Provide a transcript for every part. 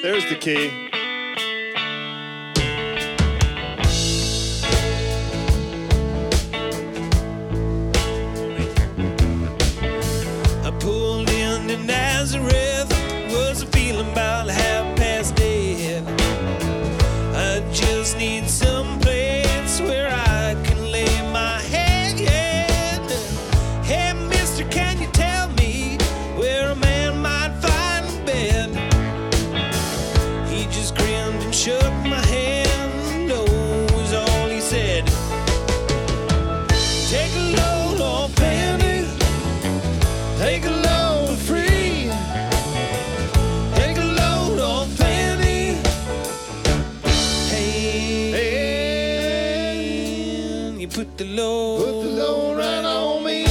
There's the key. I pulled into Nazareth, was feeling about half past dead. I just need some place where I can lay my head. Hey, mister, can you tell me where a man might find a bed? He just grinned and shook my hand, no, was all he said. Take a load off Fanny, take a load free, take a load off Fanny. Hey, you put the load right on me.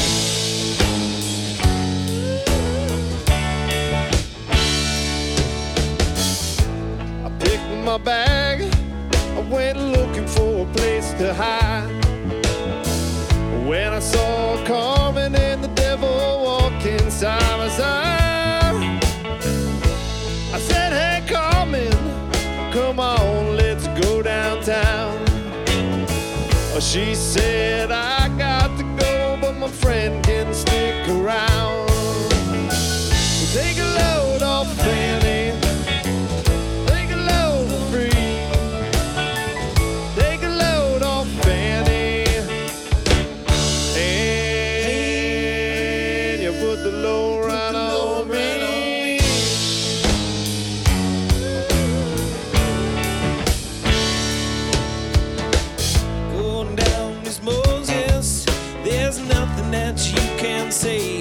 I picked my bag, I went looking for a place to hide. When I saw her coming and the devil walking side by side, I said, hey, Carmen, come on, let's go downtown. She said, I got to go, but my friend can stick around. Take a load off Fanny, take a load free, take a load off Fanny, and you put the load right on me. Going down Miss Moses, there's nothing that you can say.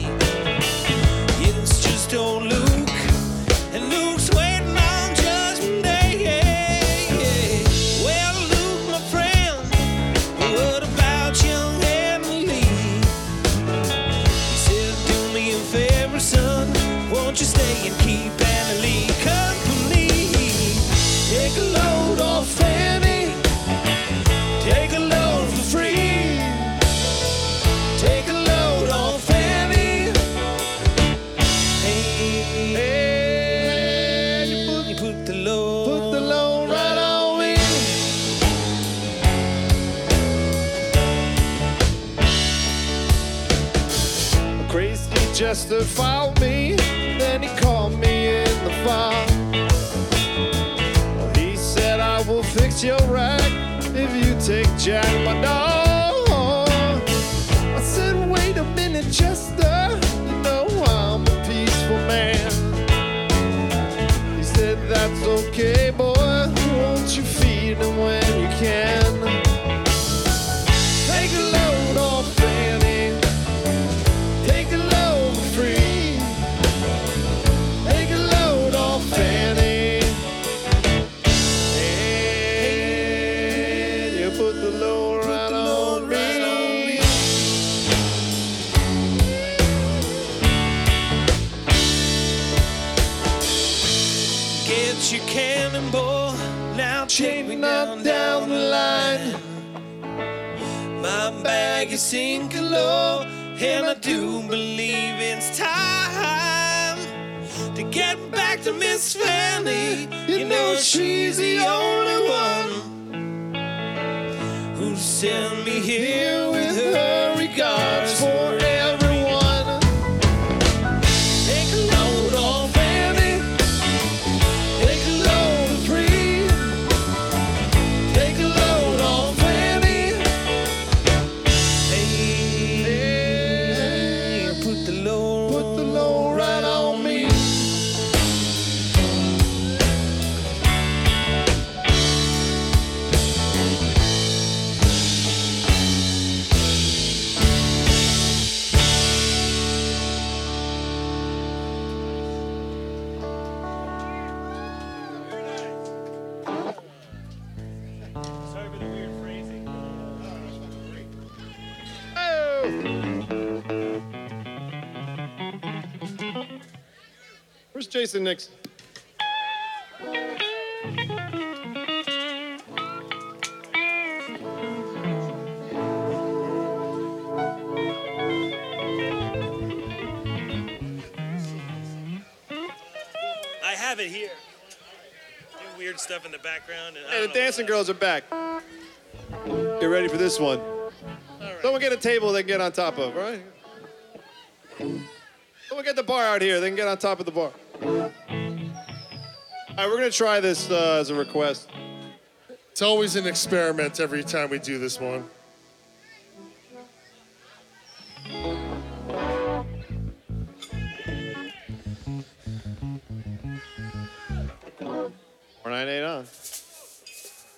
It's just old Luke, and Luke's waiting on Judgment Day. Well, Luke, my friend, what about young Emily? He said, do me a favor, son, won't you stay and keep Annalie company? Take a load off Fanny, take a load for free, take a load off Fanny. Hey, you put the load right on me. Crazy Chester found me, then he called me in the file. Well, he said, I will fix your rack if you take Jack, my dog. I said, wait a minute, Chester, you know I'm a peaceful man. He said, that's okay, boy, won't you feed him when you can? Take a load off Fanny, take a load free, take a load off Fanny, and you put the load right on me. Get your cannonball, now take me Not down the line. My bag is sinking low, and I do believe it's time to get back to Miss Fanny. You know she's the only one who sent me here with her regards for everyone. Take a load off Fanny, take a load free, take a load off Fanny. Hey, put the load right on me. Sorry for the weird phrasing. Where's Jason Nixon? I have it here. weird stuff in the background. And I Hey, don't the know dancing what. girls are back. Get ready for this one. All right. Someone get a table they can get on top of, all right? Someone get the bar out here. They can get on top of the bar. All right, we're going to try this as a request. It's always an experiment every time we do this one. Four 9 8 on.